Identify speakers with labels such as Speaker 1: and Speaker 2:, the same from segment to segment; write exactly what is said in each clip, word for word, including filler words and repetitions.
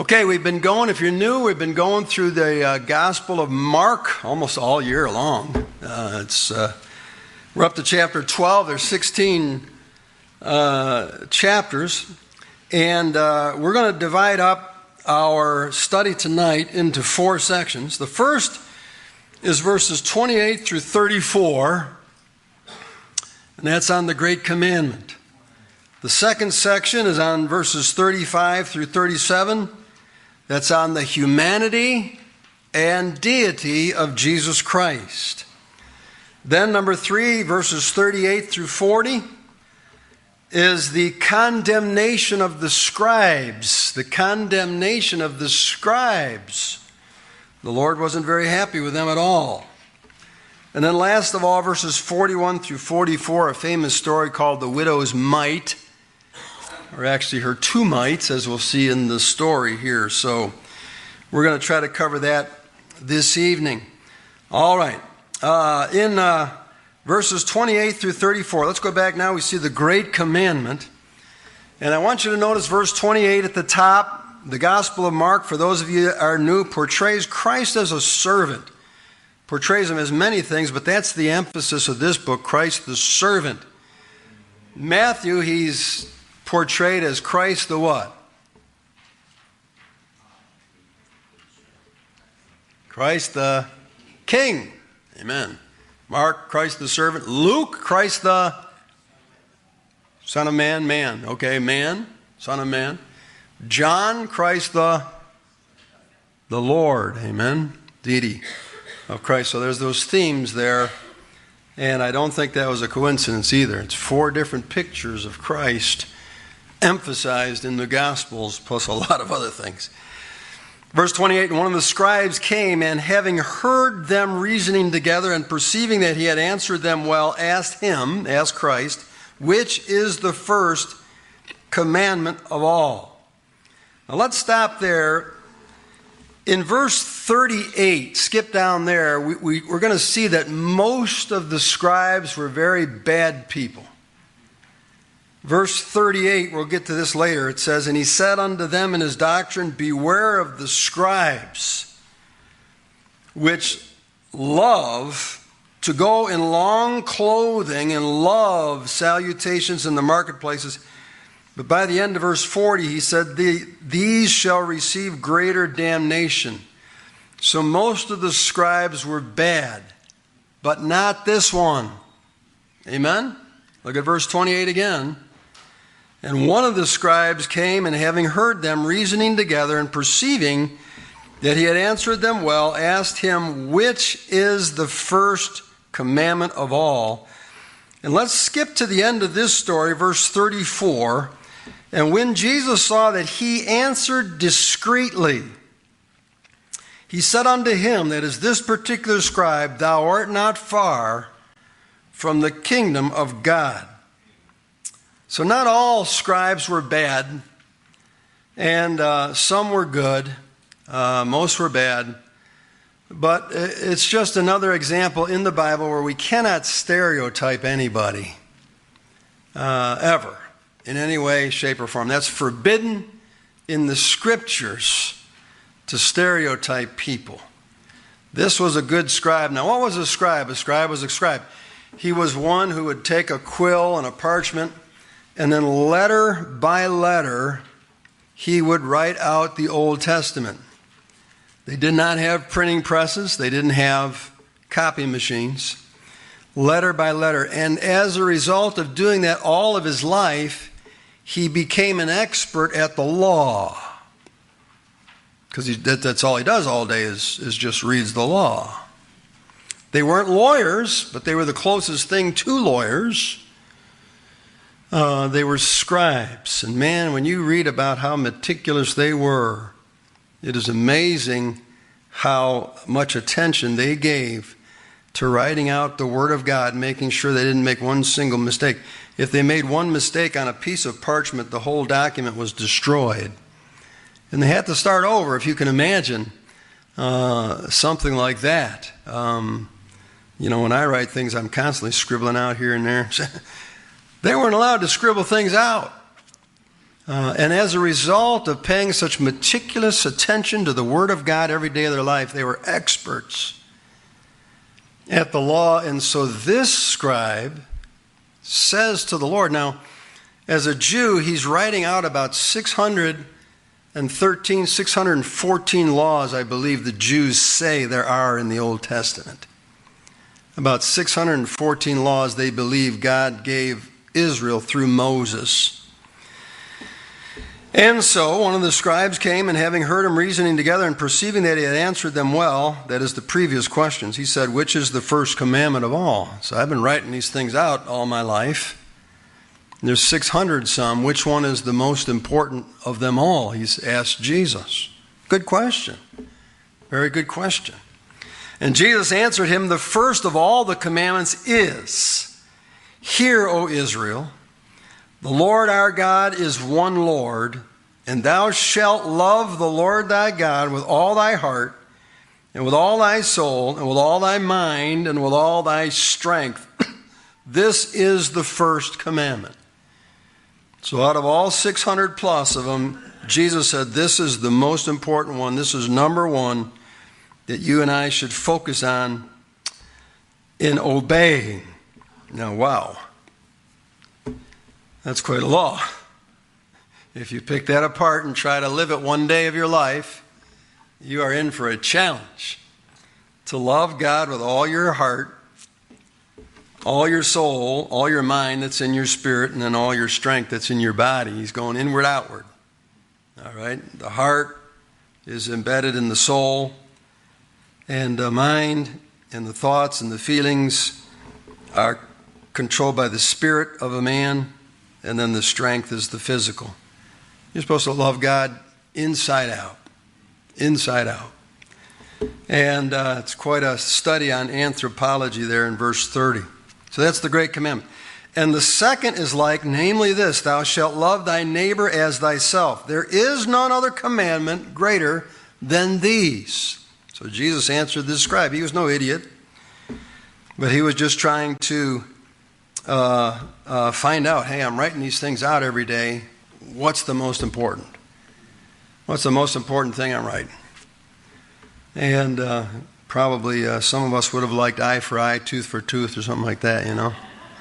Speaker 1: Okay, we've been going, if you're new, we've been going through the uh, Gospel of Mark almost all year long. Uh, it's uh, we're up to chapter twelve. There's sixteen uh, chapters, and uh, we're going to divide up our study tonight into four sections. The first is verses twenty-eight through thirty-four, and that's on the Great Commandment. The second section is on verses thirty-five through thirty-seven. That's on the humanity and deity of Jesus Christ. Then number three, verses thirty-eight through forty, is the condemnation of the scribes. The condemnation of the scribes. The Lord wasn't very happy with them at all. And then last of all, verses forty-one through forty-four, a famous story called the widow's mite. Or actually her two mites, as we'll see in the story here. So we're going to try to cover that this evening. All right. Uh, in uh, verses twenty-eight through thirty-four, let's go back now. We see the Great Commandment. And I want you to notice verse twenty-eight at the top. The Gospel of Mark, for those of you that are new, portrays Christ as a servant. Portrays him as many things, but that's the emphasis of this book, Christ the servant. Matthew, he's portrayed as Christ the what? Christ the King. Amen. Mark, Christ the servant. Luke, Christ the Son of Man, man. Okay, man, Son of Man. John, Christ the the Lord. Amen. Deity of Christ. So there's those themes there. And I don't think that was a coincidence either. It's four different pictures of Christ emphasized in the Gospels, plus a lot of other things. Verse twenty-eight, and one of the scribes came, and having heard them reasoning together, and perceiving that he had answered them well, asked him, asked Christ, which is the first commandment of all? Now let's stop there. In verse thirty-eight, skip down there, we, we, we're going to see that most of the scribes were very bad people. Verse thirty-eight, we'll get to this later, it says, and he said unto them in his doctrine, beware of the scribes, which love to go in long clothing and love salutations in the marketplaces. But by the end of verse forty, he said, these shall receive greater damnation. So most of the scribes were bad, but not this one. Amen? Look at verse twenty-eight again. And one of the scribes came, and having heard them reasoning together, and perceiving that he had answered them well, asked him, which is the first commandment of all? And let's skip to the end of this story, verse thirty-four. And when Jesus saw that he answered discreetly, he said unto him, that is this particular scribe, thou art not far from the kingdom of God. So not all scribes were bad, and uh, some were good. Uh, most were bad. But it's just another example in the Bible where we cannot stereotype anybody, uh, ever, in any way, shape, or form. That's forbidden in the Scriptures to stereotype people. This was a good scribe. Now, what was a scribe? A scribe was a scribe. He was one who would take a quill and a parchment, and then letter by letter, he would write out the Old Testament. They did not have printing presses. They didn't have copy machines. Letter by letter. And as a result of doing that all of his life, he became an expert at the law. Because that, that's all he does all day is, is just reads the law. They weren't lawyers, but they were the closest thing to lawyers. Uh, they were scribes. And man, when you read about how meticulous they were, it is amazing how much attention they gave to writing out the Word of God, making sure they didn't make one single mistake. If they made one mistake on a piece of parchment, the whole document was destroyed. And they had to start over, if you can imagine, uh, something like that. Um, you know, when I write things, I'm constantly scribbling out here and there. They weren't allowed to scribble things out. Uh, and as a result of paying such meticulous attention to the Word of God every day of their life, they were experts at the law. And so this scribe says to the Lord, now, as a Jew, he's writing out about six hundred thirteen, six hundred fourteen laws, I believe the Jews say there are in the Old Testament. About six hundred fourteen laws they believe God gave Israel through Moses. And so one of the scribes came, and having heard him reasoning together and perceiving that he had answered them well, that is the previous questions, he said, which is the first commandment of all? So I've been writing these things out all my life. There's six hundred some. Which one is the most important of them all? He's asked Jesus. Good question. Very good question. And Jesus answered him, the first of all the commandments is, hear, O Israel, the Lord our God is one Lord, and thou shalt love the Lord thy God with all thy heart, and with all thy soul, and with all thy mind, and with all thy strength. This is the first commandment. So out of all six hundred plus of them, Jesus said this is the most important one. This is number one that you and I should focus on in obeying. Now, wow. That's quite a law. If you pick that apart and try to live it one day of your life, you are in for a challenge. To love God with all your heart, all your soul, all your mind that's in your spirit, and then all your strength that's in your body. He's going inward, outward. All right? The heart is embedded in the soul, and the mind and the thoughts and the feelings are controlled by the spirit of a man, and then the strength is the physical. You're supposed to love God inside out. Inside out. And uh, it's quite a study on anthropology there in verse thirty. So that's the great commandment. And the second is like, namely this, thou shalt love thy neighbor as thyself. There is none other commandment greater than these. So Jesus answered the scribe. He was no idiot, but he was just trying to uh, uh, find out, hey, I'm writing these things out every day. What's the most important? What's the most important thing I'm writing? And uh, probably uh, some of us would have liked eye for eye, tooth for tooth, or something like that, you know.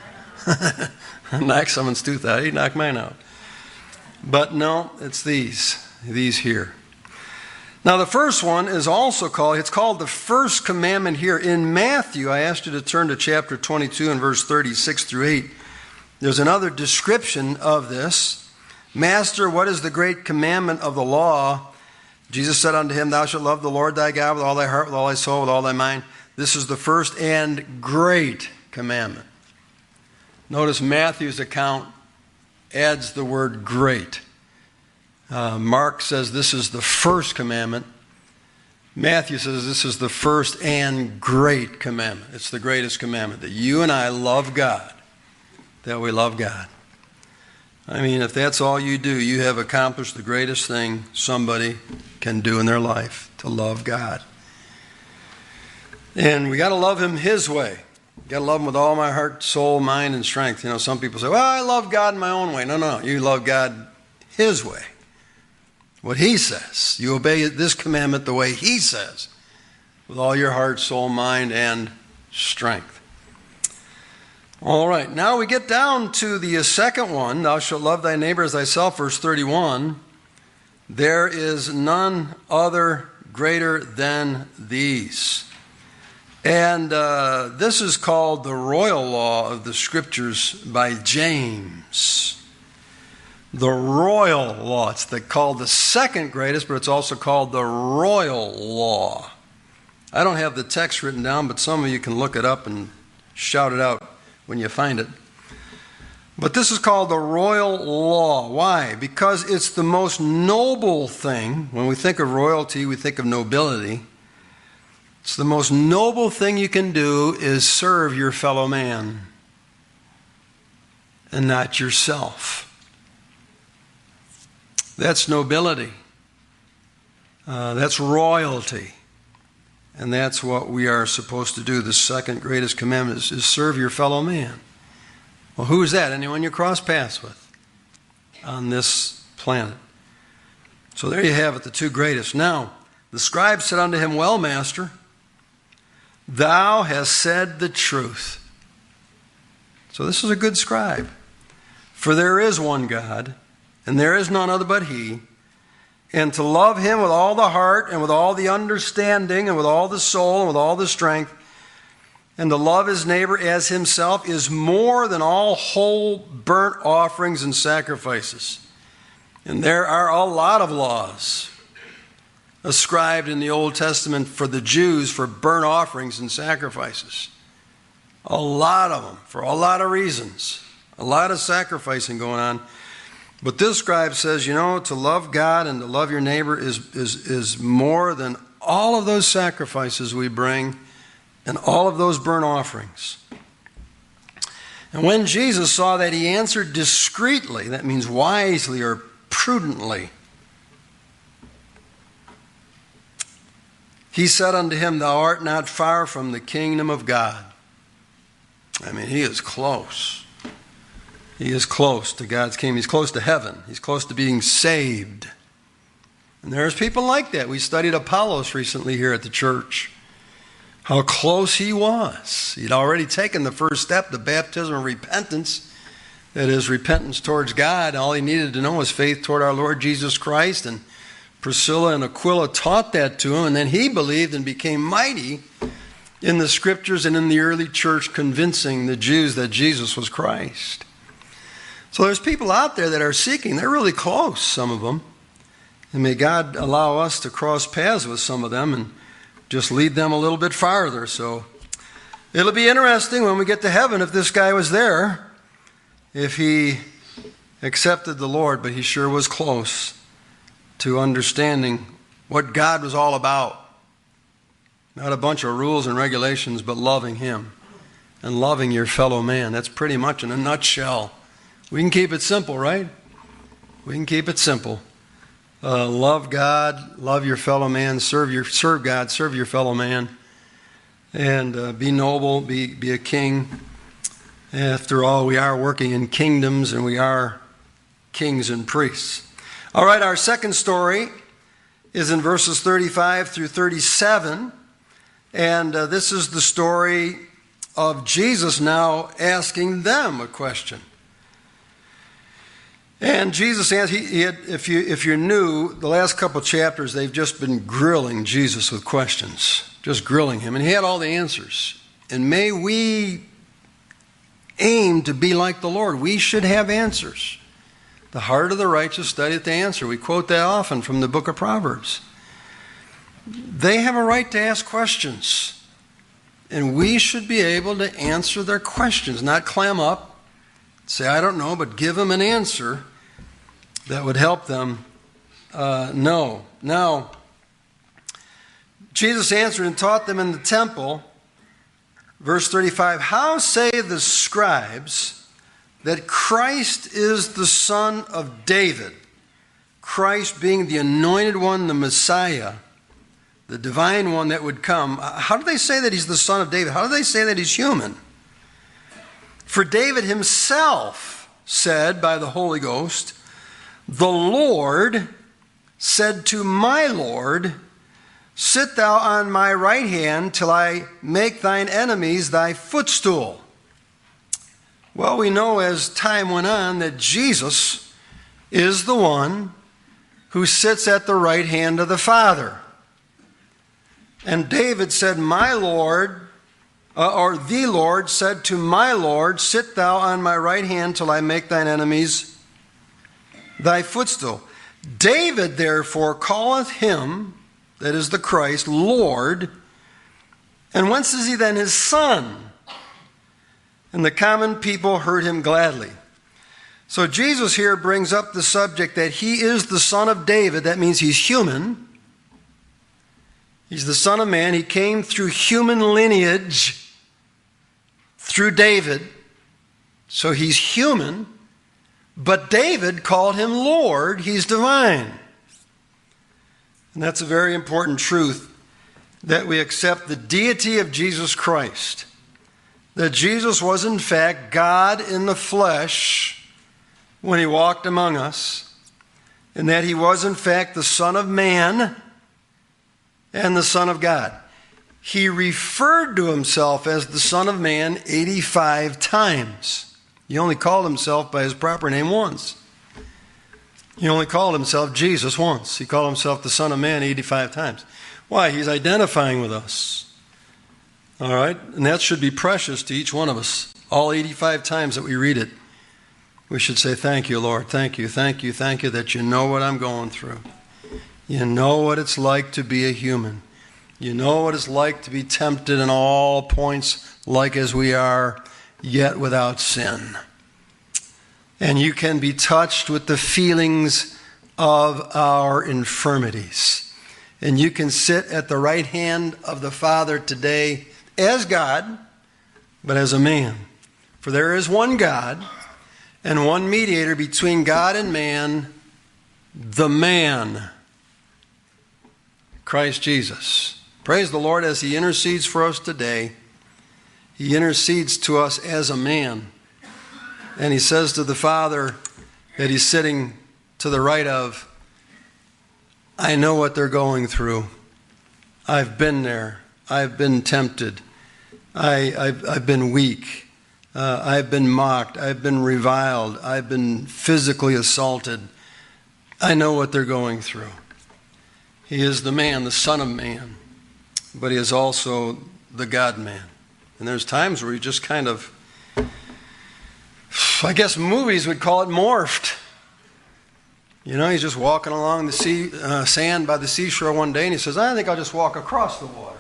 Speaker 1: Knock someone's tooth out, he'd knock mine out. But no, it's these, these here. Now the first one is also called, it's called the first commandment here. In Matthew, I asked you to turn to chapter twenty-two and verse thirty-six through eight. There's another description of this. Master, what is the great commandment of the law? Jesus said unto him, thou shalt love the Lord thy God with all thy heart, with all thy soul, with all thy mind. This is the first and great commandment. Notice Matthew's account adds the word great. Uh, Mark says this is the first commandment. Matthew says this is the first and great commandment. It's the greatest commandment, that you and I love God, that we love God. I mean, if that's all you do, you have accomplished the greatest thing somebody can do in their life, to love God. And we got to love him his way. Got to love him with all my heart, soul, mind, and strength. You know, some people say, well, I love God in my own way. No, no, you love God his way. What he says. You obey this commandment the way he says. With all your heart, soul, mind, and strength. All right, now we get down to the second one. Thou shalt love thy neighbor as thyself, verse thirty-one. There is none other greater than these. And uh, this is called the royal law of the Scriptures by James. The royal law. It's the, called the second greatest, but it's also called the royal law. I don't have the text written down, but some of you can look it up and shout it out when you find it. But this is called the royal law. Why? Because it's the most noble thing. When we think of royalty, we think of nobility. It's the most noble thing you can do is serve your fellow man and not yourself. That's nobility. Uh, that's royalty. And that's what we are supposed to do. The second greatest commandment is, is serve your fellow man. Well, who is that? Anyone you cross paths with on this planet. So there you have it, the two greatest. Now, the scribe said unto him, Well, master, thou hast said the truth. So this is a good scribe. For there is one God, and there is none other but he. And to love him with all the heart, and with all the understanding, and with all the soul, and with all the strength, and to love his neighbor as himself is more than all whole burnt offerings and sacrifices. And there are a lot of laws ascribed in the Old Testament for the Jews for burnt offerings and sacrifices. A lot of them, for a lot of reasons. A lot of sacrificing going on. But this scribe says, you know, to love God and to love your neighbor is, is, is more than all of those sacrifices we bring and all of those burnt offerings. And when Jesus saw that, he answered discreetly, that means wisely or prudently. He said unto him, Thou art not far from the kingdom of God. I mean, he is close. He is close to God's kingdom. He's close to heaven. He's close to being saved. And there's people like that. We studied Apollos recently here at the church. How close he was. He'd already taken the first step, the baptism of repentance. That is, repentance towards God. All he needed to know was faith toward our Lord Jesus Christ. And Priscilla and Aquila taught that to him. And then he believed and became mighty in the scriptures and in the early church, convincing the Jews that Jesus was Christ. So there's people out there that are seeking. They're really close, some of them. And may God allow us to cross paths with some of them and just lead them a little bit farther. So it'll be interesting when we get to heaven if this guy was there, if he accepted the Lord, but he sure was close to understanding what God was all about. Not a bunch of rules and regulations, but loving him and loving your fellow man. That's pretty much in a nutshell. We can keep it simple, right? We can keep it simple. Uh, love God, love your fellow man, serve your serve God, serve your fellow man, and uh, be noble, be be a king. After all, we are working in kingdoms, and we are kings and priests. All right, our second story is in verses thirty-five through thirty-seven, and uh, this is the story of Jesus now asking them a question. And Jesus answered, he, he had, if, you, if you're new, the last couple chapters, they've just been grilling Jesus with questions, just grilling him. And he had all the answers. And may we aim to be like the Lord. We should have answers. The heart of the righteous studieth the answer. We quote that often from the book of Proverbs. They have a right to ask questions. And we should be able to answer their questions, not clam up, say, I don't know, but give them an answer that would help them uh, know. Now, Jesus answered and taught them in the temple. Verse thirty-five, How say the scribes that Christ is the son of David? Christ being the anointed one, the Messiah, the divine one that would come. How do they say that he's the son of David? How do they say that he's human? For David himself said by the Holy Ghost, The Lord said to my Lord, Sit thou on my right hand till I make thine enemies thy footstool. Well, we know as time went on that Jesus is the one who sits at the right hand of the Father. And David said, My Lord, uh, or the Lord said to my Lord, Sit thou on my right hand till I make thine enemies thy footstool. David therefore calleth him, that is the Christ, Lord. And whence is he then his son? And the common people heard him gladly. So Jesus here brings up the subject that he is the son of David. That means he's human. He's the son of man. He came through human lineage through David. So he's human. But David called him Lord. He's divine. And that's a very important truth, that we accept the deity of Jesus Christ. That Jesus was in fact God in the flesh when he walked among us. and that he was in fact the Son of Man and the Son of God. He referred to himself as the Son of Man eighty-five times. He only called himself by his proper name once. He only called himself Jesus once. He called himself the Son of Man eighty-five times. Why? He's identifying with us. All right? And that should be precious to each one of us. All eighty-five times that we read it, we should say, thank you, Lord. Thank you, thank you, thank you that you know what I'm going through. You know what it's like to be a human. You know what it's like to be tempted in all points like as we are, yet without sin. And you can be touched with the feelings of our infirmities. And you can sit at the right hand of the Father today as God, but as a man. For there is one God and one mediator between God and man, the man, Christ Jesus. Praise the Lord as he intercedes for us today. He intercedes to us as a man. And he says to the Father that he's sitting to the right of, I know what they're going through. I've been there. I've been tempted. I, I've, I've been weak. Uh, I've been mocked. I've been reviled. I've been physically assaulted. I know what they're going through. He is the man, the Son of Man, but he is also the God-man. And there's times where he just kind of, I guess movies would call it morphed. You know, he's just walking along the sea, uh, sand by the seashore one day, and he says, I think I'll just walk across the water.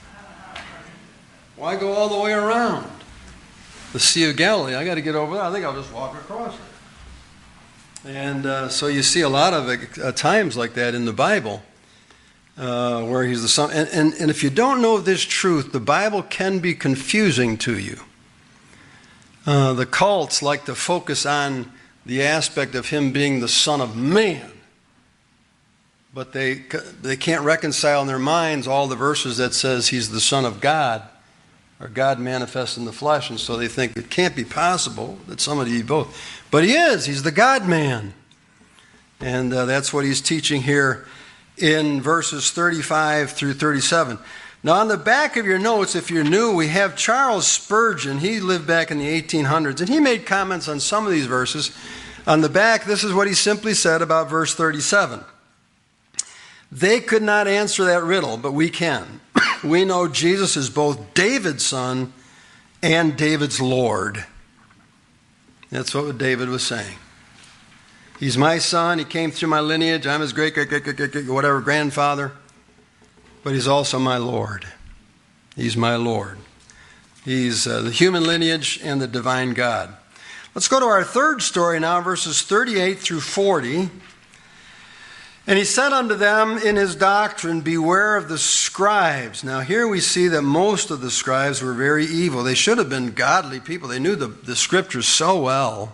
Speaker 1: Why go all the way around the Sea of Galilee? I got to get over there. I think I'll just walk across it. And uh, so you see a lot of uh, times like that in the Bible, uh, where he's the Son. And, and, and if you don't know this truth, the Bible can be confusing to you. Uh, the cults like to focus on the aspect of him being the Son of Man. But they they can't reconcile in their minds all the verses that says he's the Son of God, or God manifest in the flesh, and so they think it can't be possible that somebody be both. But he is. He's the God-man. And uh, that's what he's teaching here in verses thirty-five through thirty-seven. Now, on the back of your notes, if you're new, we have Charles Spurgeon. He lived back in the eighteen hundreds, and he made comments on some of these verses. On the back, this is what he simply said about verse thirty-seven. They could not answer that riddle, but we can. We know Jesus is both David's son and David's Lord. That's what David was saying. He's my son. He came through my lineage. I'm his great, great, great, great, great, great whatever grandfather. But he's also my Lord. He's my Lord. He's uh, the human lineage and the divine God. Let's go to our third story now, verses thirty-eight through forty. And he said unto them in his doctrine, beware of the scribes. Now here we see that most of the scribes were very evil. They should have been godly people. They knew the, the scriptures so well.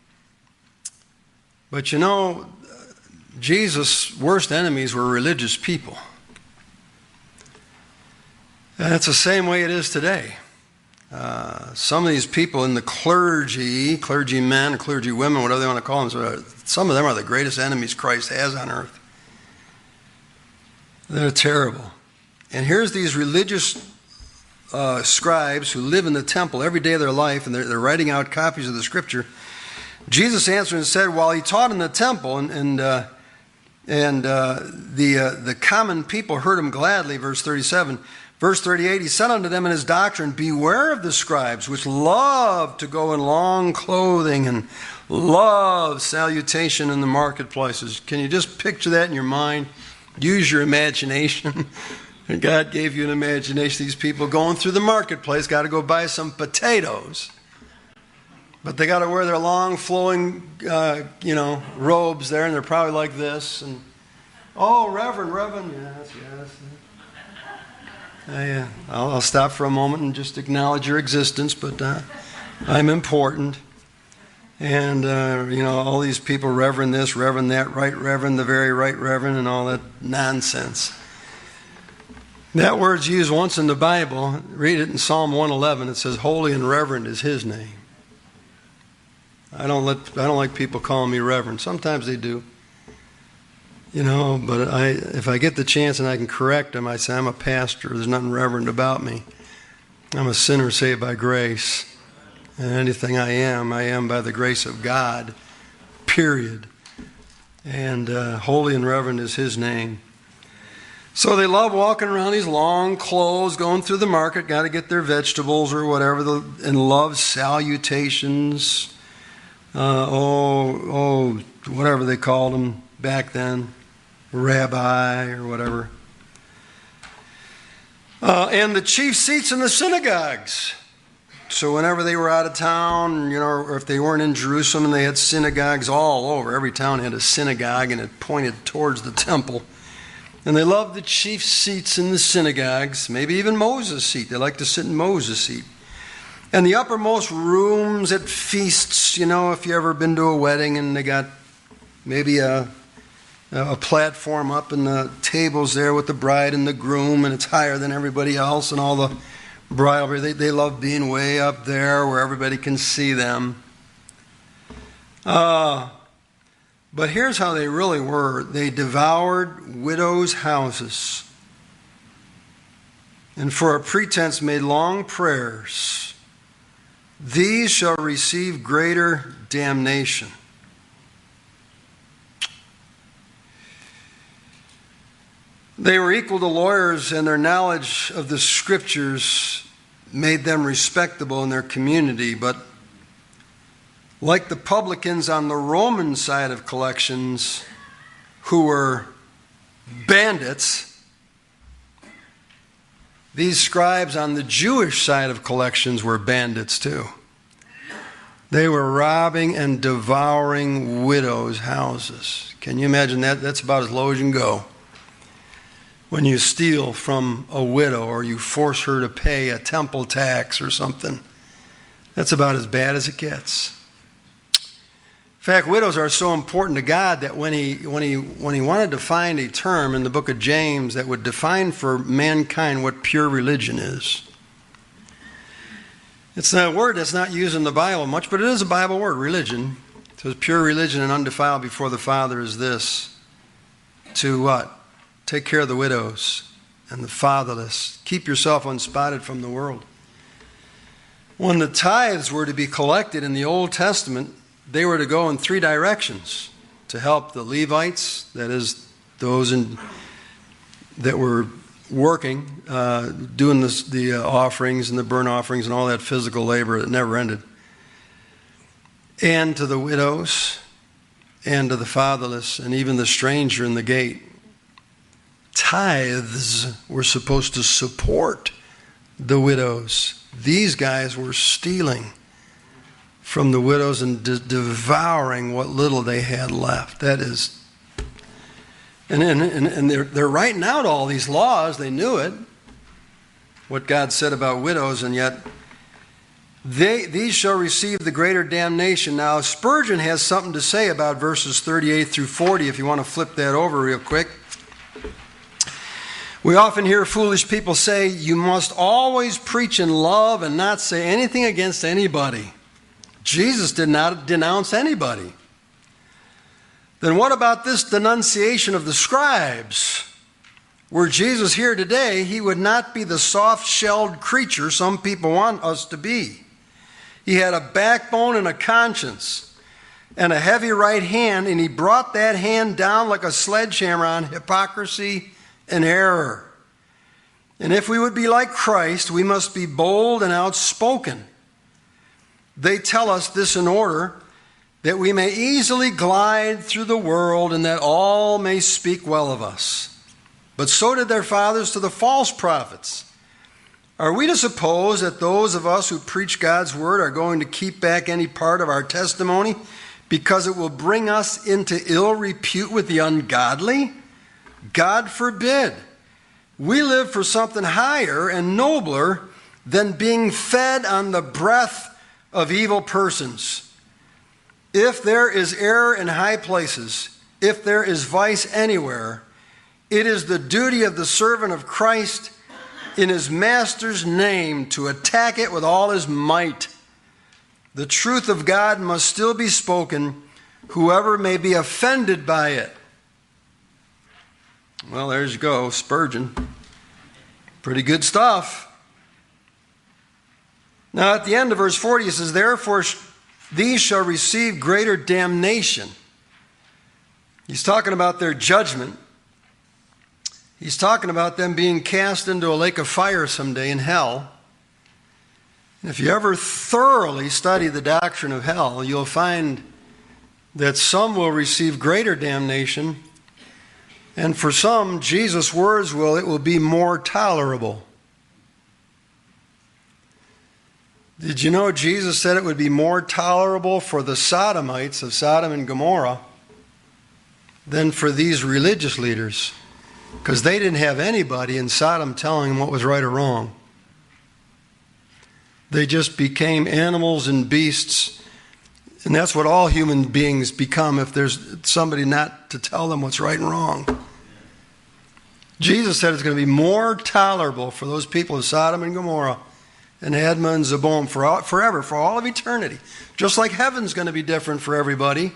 Speaker 1: But you know, Jesus' worst enemies were religious people. And it's the same way it is today. Uh, some of these people in the clergy, clergymen, clergywomen, whatever they want to call them, some of them are the greatest enemies Christ has on earth. They're terrible. And here's these religious uh, scribes who live in the temple every day of their life, and they're, they're writing out copies of the scripture. Jesus answered and said, while he taught in the temple, and and, uh, and uh, the uh, the common people heard him gladly, verse thirty-seven. Verse thirty-eight, he said unto them in his doctrine, beware of the scribes, which love to go in long clothing and love salutation in the marketplaces. Can you just picture that in your mind? Use your imagination. And God gave you an imagination. These people going through the marketplace got to go buy some potatoes. But they got to wear their long flowing, uh, you know, robes there, and they're probably like this. And, oh, Reverend, Reverend, yes, yes. I, uh, I'll, I'll stop for a moment and just acknowledge your existence, but uh, I'm important. And, uh, you know, all these people, Reverend this, Reverend that, Right Reverend, the very right Reverend, and all that nonsense. That word's used once in the Bible. Read it in Psalm one eleven. It says, holy and reverend is his name. I don't let I don't like people calling me Reverend. Sometimes they do. You know, but I, if I get the chance and I can correct them, I say, I'm a pastor. There's nothing reverend about me. I'm a sinner saved by grace. And anything I am, I am by the grace of God, period. And uh, holy and reverend is his name. So they love walking around these long clothes, going through the market, got to get their vegetables or whatever, and love salutations. Uh, oh, oh, whatever they called them back then. Rabbi or whatever. Uh, and the chief seats in the synagogues. So whenever they were out of town, you know, or if they weren't in Jerusalem, and they had synagogues all over. Every town had a synagogue, and it pointed towards the temple. And they loved the chief seats in the synagogues, maybe even Moses' seat. They liked to sit in Moses' seat. And the uppermost rooms at feasts, you know, if you ever been to a wedding and they got maybe a a platform up and the tables there with the bride and the groom, and it's higher than everybody else, and all the bridal, they, they love being way up there where everybody can see them. Uh, but here's how they really were. They devoured widows' houses, and for a pretense made long prayers. These shall receive greater damnation. They were equal to lawyers, and their knowledge of the scriptures made them respectable in their community. But like the publicans on the Roman side of collections, who were bandits, these scribes on the Jewish side of collections were bandits too. They were robbing and devouring widows' houses. Can you imagine that? That's about as low as you can go. When you steal from a widow or you force her to pay a temple tax or something, that's about as bad as it gets. In fact, widows are so important to God that when he, when he, when he wanted to find a term in the book of James that would define for mankind what pure religion is, it's a word that's not used in the Bible much, but it is a Bible word, religion. It says pure religion and undefiled before the Father is this, to what? Take care of the widows and the fatherless. Keep yourself unspotted from the world. When the tithes were to be collected in the Old Testament, they were to go in three directions to help the Levites, that is, those in, that were working, uh, doing this, the uh, offerings and the burnt offerings and all that physical labor that never ended, and to the widows and to the fatherless and even the stranger in the gate. Tithes were supposed to support the widows. These guys were stealing from the widows and de- devouring what little they had left. That is, and, and, and they're, they're writing out all these laws. They knew it, what God said about widows, and yet they, these shall receive the greater damnation. Now, Spurgeon has something to say about verses thirty-eight through forty, if you want to flip that over real quick. We often hear foolish people say, you must always preach in love and not say anything against anybody. Jesus did not denounce anybody. Then what about this denunciation of the scribes? Were Jesus here today, he would not be the soft-shelled creature some people want us to be. He had a backbone and a conscience and a heavy right hand, and he brought that hand down like a sledgehammer on hypocrisy and error. And if we would be like Christ, we must be bold and outspoken. They tell us this in order that we may easily glide through the world and that all may speak well of us. But so did their fathers to the false prophets. Are we to suppose that those of us who preach God's word are going to keep back any part of our testimony because it will bring us into ill repute with the ungodly? God forbid. We live for something higher and nobler than being fed on the breath of evil persons. If there is error in high places, if there is vice anywhere, it is the duty of the servant of Christ in his master's name to attack it with all his might. The truth of God must still be spoken, whoever may be offended by it. Well, there you go, Spurgeon. Pretty good stuff. Now, at the end of verse forty, it says, therefore these shall receive greater damnation. He's talking about their judgment. He's talking about them being cast into a lake of fire someday in hell. And if you ever thoroughly study the doctrine of hell, you'll find that some will receive greater damnation, and for some, Jesus' words will, it will be more tolerable. Did you know Jesus said it would be more tolerable for the Sodomites of Sodom and Gomorrah than for these religious leaders? Because they didn't have anybody in Sodom telling them what was right or wrong. They just became animals and beasts. And that's what all human beings become if there's somebody not to tell them what's right and wrong. Jesus said it's going to be more tolerable for those people of Sodom and Gomorrah and Admah and Zeboim for all, forever, for all of eternity. Just like heaven's going to be different for everybody.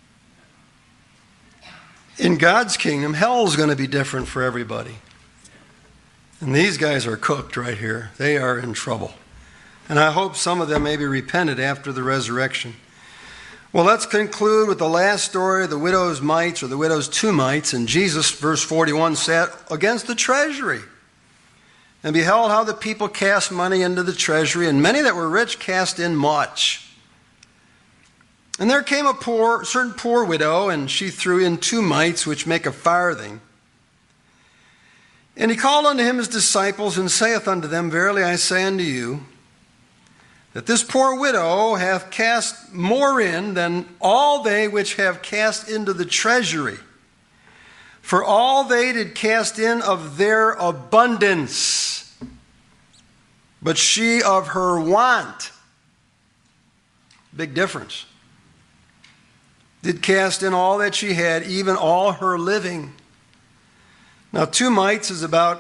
Speaker 1: In God's kingdom, hell's going to be different for everybody. And these guys are cooked right here. They are in trouble. And I hope some of them maybe repented after the resurrection. Well, let's conclude with the last story, the widow's mites, or the widow's two mites. And Jesus, verse forty-one, sat against the treasury and beheld how the people cast money into the treasury, and many that were rich cast in much. And there came a poor, certain poor widow, and she threw in two mites, which make a farthing. And he called unto him his disciples, and saith unto them, verily I say unto you, that this poor widow hath cast more in than all they which have cast into the treasury. For all they did cast in of their abundance, but she of her want. Big difference. Did cast in all that she had, even all her living. Now, two mites is about,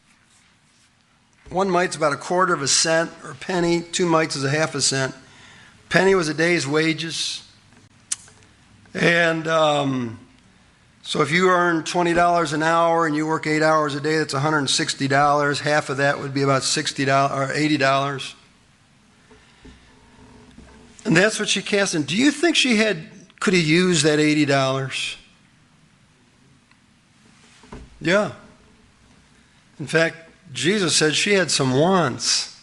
Speaker 1: one mite's about a quarter of a cent or a penny. Two mites is a half a cent. Penny was a day's wages. And um, so if you earn twenty dollars an hour and you work eight hours a day, that's one hundred sixty dollars. Half of that would be about sixty dollars or eighty dollars. And that's what she cast in. Do you think she had... could he use that eighty dollars? Yeah. In fact, Jesus said she had some wants.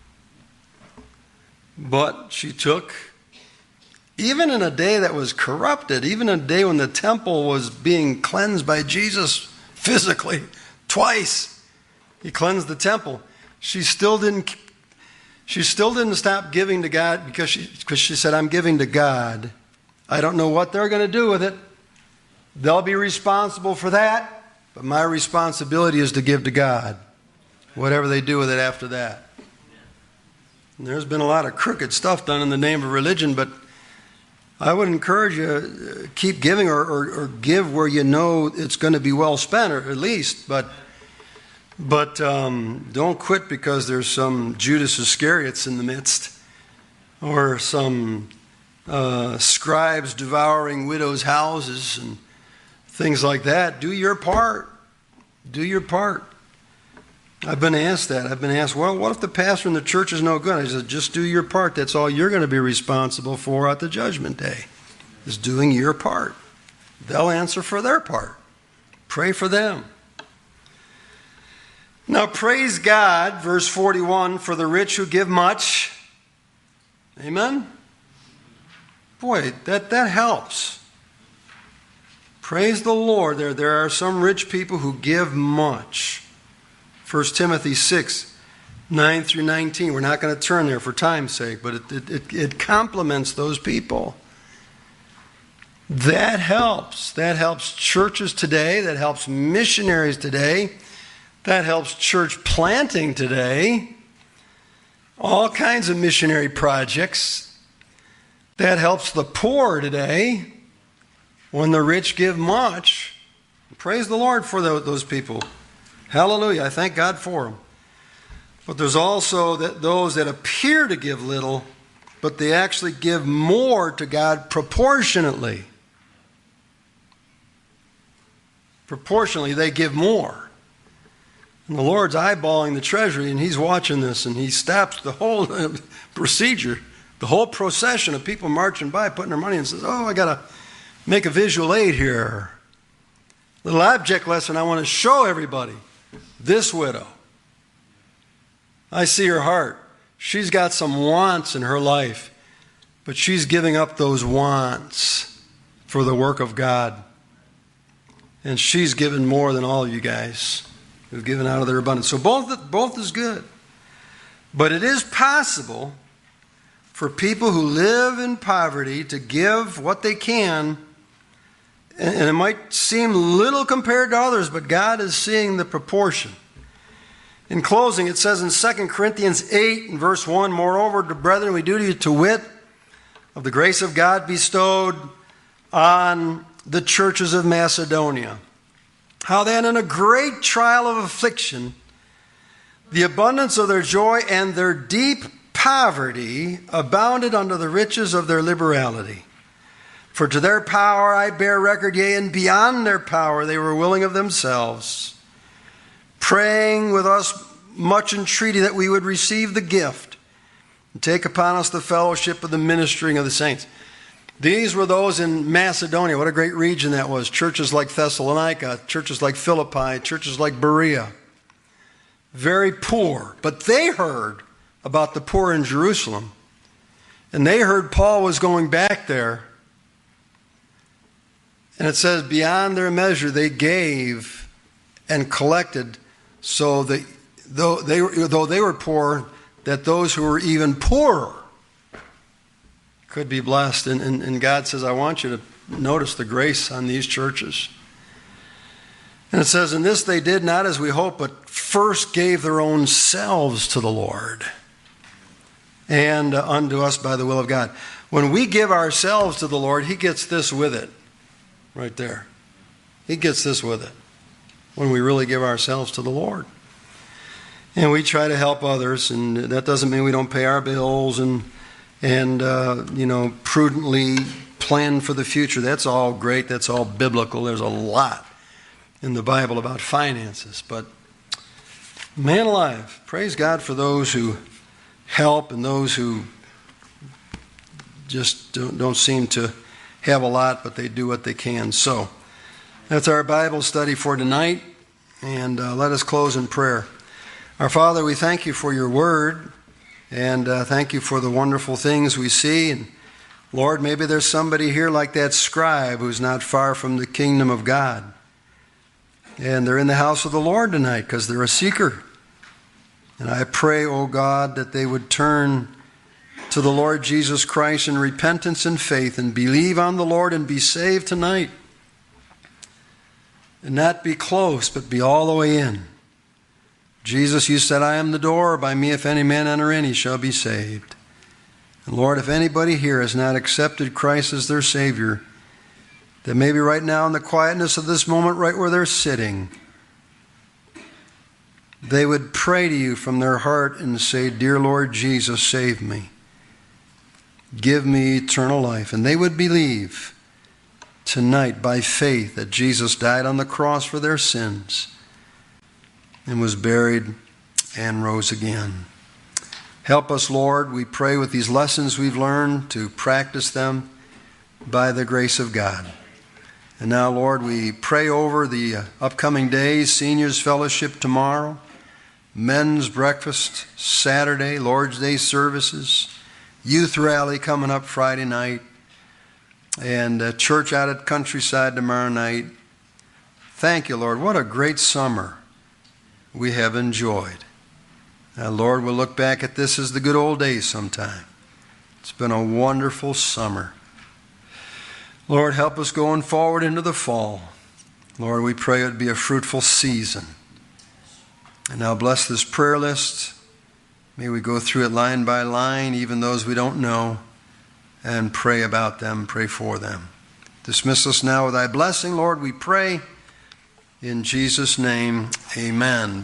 Speaker 1: But she took, even in a day that was corrupted, even a day when the temple was being cleansed by Jesus physically, twice, he cleansed the temple. She still didn't, she still didn't stop giving to God because she, because she said, I'm giving to God. I don't know what they're going to do with it. They'll be responsible for that. But my responsibility is to give to God. Whatever they do with it after that. And there's been a lot of crooked stuff done in the name of religion, but I would encourage you, keep giving or, or, or give where you know it's going to be well spent, or at least. But, but um, don't quit because there's some Judas Iscariots in the midst. Or some... Uh, scribes devouring widows' houses and things like that. Do your part. Do your part. I've been asked that. I've been asked, well, what if the pastor in the church is no good? I said, just do your part. That's all you're going to be responsible for at the judgment day, is doing your part. They'll answer for their part. Pray for them. Now, praise God, verse forty-one, for the rich who give much. Amen? Boy, that, that helps. Praise the Lord. There, there are some rich people who give much. First Timothy six, nine through nineteen. We're not going to turn there for time's sake, but it, it, it, it compliments those people. That helps. That helps churches today. That helps missionaries today. That helps church planting today. All kinds of missionary projects. That helps the poor today when the rich give much. Praise the Lord for those people. Hallelujah. I thank God for them. But there's also that those that appear to give little, but they actually give more to God proportionately. proportionally they give more. And the Lord's eyeballing the treasury, and he's watching this, and he stops the whole procedure, the whole procession of people marching by, putting their money in, and says, oh, I got to make a visual aid here. Little object lesson I want to show everybody. This widow, I see her heart. She's got some wants in her life, but she's giving up those wants for the work of God. And she's given more than all you guys who've given out of their abundance. So both, both is good. But it is possible for people who live in poverty to give what they can. And it might seem little compared to others, but God is seeing the proportion. In closing, it says in Second Corinthians eight and verse one, moreover, brethren, we do to you to wit of the grace of God bestowed on the churches of Macedonia. How then in a great trial of affliction, the abundance of their joy and their deep poverty abounded unto the riches of their liberality. For to their power I bear record, yea, and beyond their power they were willing of themselves, praying with us much entreaty that we would receive the gift and take upon us the fellowship of the ministering of the saints. These were those in Macedonia. What a great region that was. Churches like Thessalonica, churches like Philippi, churches like Berea. Very poor. But they heard about the poor in Jerusalem. And they heard Paul was going back there. And it says, beyond their measure, they gave and collected, so that though they, though they were poor, that those who were even poorer could be blessed. And, and, and God says, I want you to notice the grace on these churches. And it says, in this they did not as we hoped, but first gave their own selves to the Lord and uh, unto us by the will of God. When we give ourselves to the Lord, He gets this with it. Right there. He gets this with it when we really give ourselves to the Lord. And we try to help others, and that doesn't mean we don't pay our bills and, and uh, you know, prudently plan for the future. That's all great. That's all biblical. There's a lot in the Bible about finances. But man alive, praise God for those who help and those who just don't, don't seem to have a lot, but they do what they can. So that's our Bible study for tonight, and uh, let us close in prayer. Our Father, we thank you for your word, and uh, thank you for the wonderful things we see. And Lord, maybe there's somebody here like that scribe who's not far from the kingdom of God, and they're in the house of the Lord tonight because they're a seeker. And I pray, oh God, that they would turn to the Lord Jesus Christ in repentance and faith and believe on the Lord and be saved tonight. And not be close, but be all the way in. Jesus, you said, I am the door. By me, if any man enter in, he shall be saved. And Lord, if anybody here has not accepted Christ as their Savior, that maybe right now in the quietness of this moment, right where they're sitting, they would pray to you from their heart and say, Dear Lord Jesus, save me. Give me eternal life. And they would believe tonight by faith that Jesus died on the cross for their sins and was buried and rose again. Help us, Lord, we pray, with these lessons we've learned to practice them by the grace of God. And now, Lord, we pray over the upcoming days, Seniors Fellowship tomorrow, Men's Breakfast Saturday, Lord's Day services, Youth Rally coming up Friday night, and a church out at Countryside tomorrow night. Thank you, Lord. What a great summer we have enjoyed. Now, Lord, we'll look back at this as the good old days sometime. It's been a wonderful summer. Lord, help us going forward into the fall. Lord, we pray it would be a fruitful season. And now bless this prayer list. May we go through it line by line, even those we don't know, and pray about them, pray for them. Dismiss us now with thy blessing, Lord, we pray. In Jesus' name, amen.